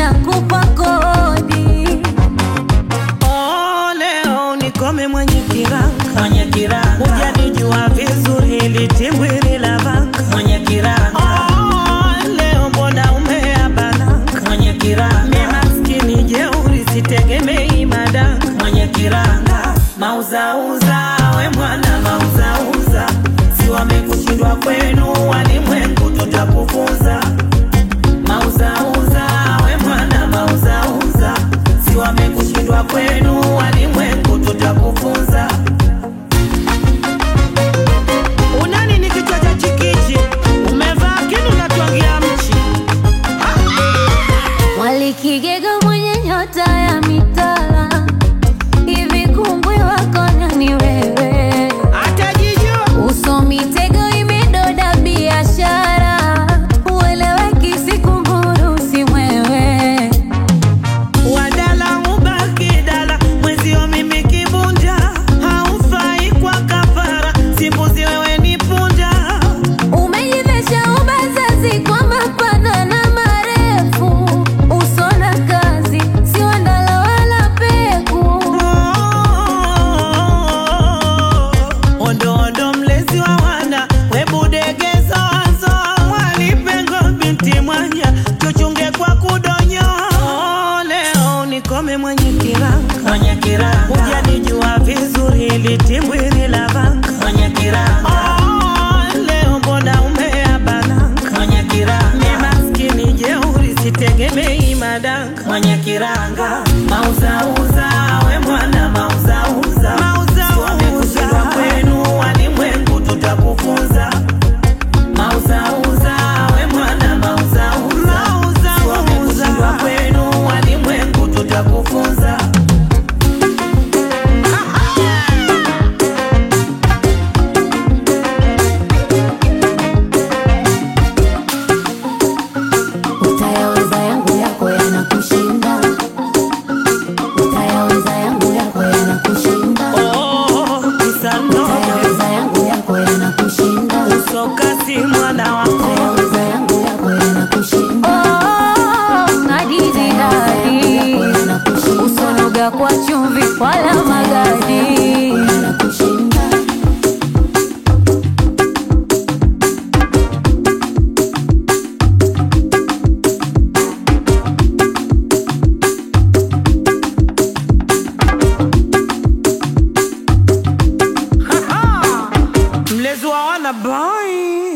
nakupa kodi. Oh, leo nikome mwenye kiranga, hujanijua vizuri ili timbwili la vanga. Oh, leo mbona umeabananga, mimi maskini jeuri sitegemei madanga. Mauzauza we mwana mauzauza, si wamekushindwa kwenu walimwengu tutakufunza. Mauzauza we mwana mauzauza, si wamekushindwa kwenu walimwengu tutakufunza. Unani ni kichwa cha chikichi, umevaa kinu natuangia mchi. Walikigega mwenye nyota ya mitala, hivi kumbwi wako nani wewe? Atajijua Uso mitego imedoda biashara, ueleweki siku mburu si mwewe. wadala ubaki dala, mwezio mimi kibunja, haufai kwa kafara, simbuzi wewe ni punja. Umejivesha ubazazi kwa mapana na marefu, uso na kazi si wandala wala peku. Ondo ondo mlezi wa wana, webudegezo wazo, walipengo binti mwanya, tuchunge kwa kudonyo. Leo nikome mwenye kiranga, hujanijua vizuri ili timbwili la vanga. Leo mbona umeabananga, mimi maskini jeuri sitegemei madanga. Mauzauza we mwana mauzauza, si wamekushindwa kwenu walimwengu tutakufunza. Mauzauza we mwana mauzauza, si wamekushindwa kwenu walimwengu tutakufunza. Utayaweza yangu yako yanakushinda, utayaweza yangu yako yanakushinda, utayaweza yangu yako yanakushinda, Sokasi mwana wako, utayaweza yangu yako yanakushinda. Ngadizi hadi usonoga kwa chumvi wala magadi. Yanakushinda. mlezi wa wana boy.